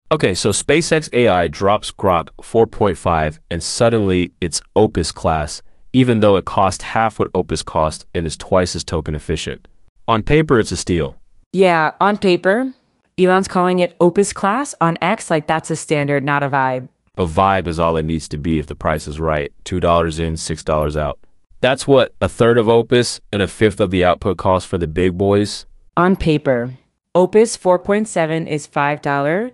Okay, so SpaceX AI drops Grok 4.5 and suddenly it's Opus class, even though it cost half what Opus cost and is twice as token efficient. On paper, it's a steal. Yeah, on paper, Elon's calling it Opus class on X like that's a standard, not a vibe. A vibe is all it needs to be if the price is right. $2 in, $6 out. That's what, a third of Opus and a fifth of the output cost for the big boys? On paper, Opus 4.7 is $5,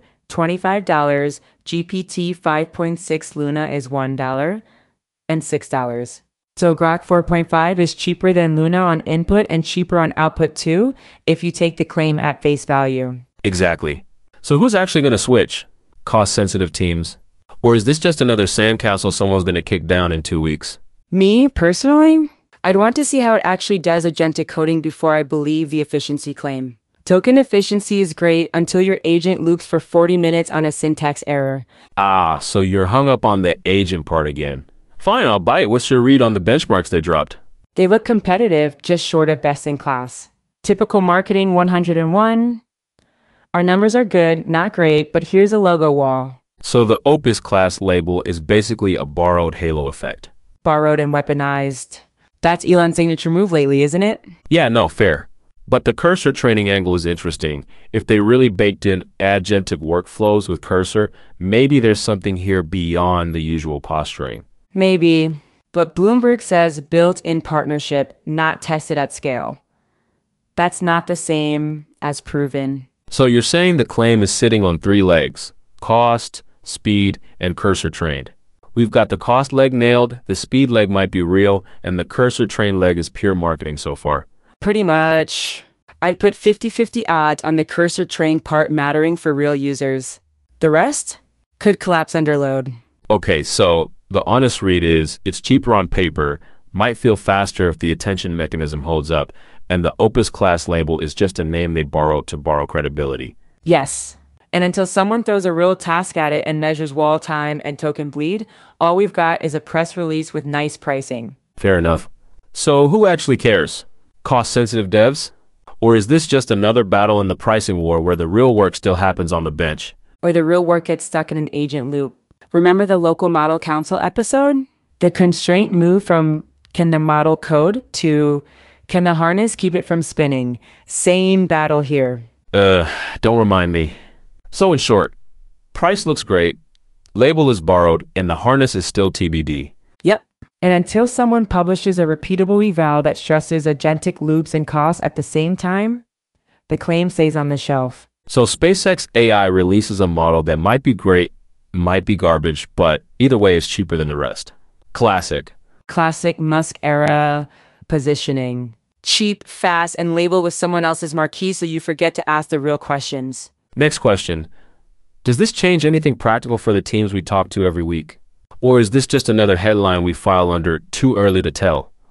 $25, GPT 5.6 Luna is $1, and $6. So Grok 4.5 is cheaper than Luna on input and cheaper on output too, if you take the claim at face value. Exactly. So who's actually going to switch? Cost-sensitive teams? Or is this just another sandcastle someone's going to kick down in 2 weeks? Me, personally, I'd want to see how it actually does agentic coding before I believe the efficiency claim. Token efficiency is great until your agent loops for 40 minutes on a syntax error. Ah, so you're hung up on the agent part again. Fine, I'll bite. What's your read on the benchmarks they dropped? They look competitive, just short of best in class. Typical marketing 101. Our numbers are good, not great, but here's a logo wall. So the Opus class label is basically a borrowed halo effect. Borrowed and weaponized. That's Elon's signature move lately, isn't it? Yeah, no, fair. But the cursor training angle is interesting. If they really baked in agentic workflows with cursor, maybe there's something here beyond the usual posturing. Maybe, but Bloomberg says built in partnership, not tested at scale. That's not the same as proven. So you're saying the claim is sitting on 3 legs: cost, speed, and cursor trained. We've got the cost leg nailed, the speed leg might be real, and the cursor trained leg is pure marketing so far. Pretty much. I'd put 50-50 odds on the cursor trained part mattering for real users. The rest could collapse under load. Okay, so the honest read is it's cheaper on paper, might feel faster if the attention mechanism holds up, and the Opus class label is just a name they borrowed to borrow credibility. Yes. And until someone throws a real task at it and measures wall time and token bleed, all we've got is a press release with nice pricing. Fair enough. So who actually cares? Cost-sensitive devs? Or is this just another battle in the pricing war where the real work still happens on the bench? Or the real work gets stuck in an agent loop. Remember the local model council episode? The constraint moved from can the model code to can the harness keep it from spinning? Same battle here. Don't remind me. So in short, price looks great, label is borrowed, and the harness is still TBD. Yep. And until someone publishes a repeatable eval that stresses agentic loops and costs at the same time, the claim stays on the shelf. So SpaceX AI releases a model that might be great, might be garbage, but either way it's cheaper than the rest. Classic. Classic Musk era positioning. Cheap, fast, and labeled with someone else's marquee so you forget to ask the real questions. Next question. Does this change anything practical for the teams we talk to every week? Or is this just another headline we file under too early to tell?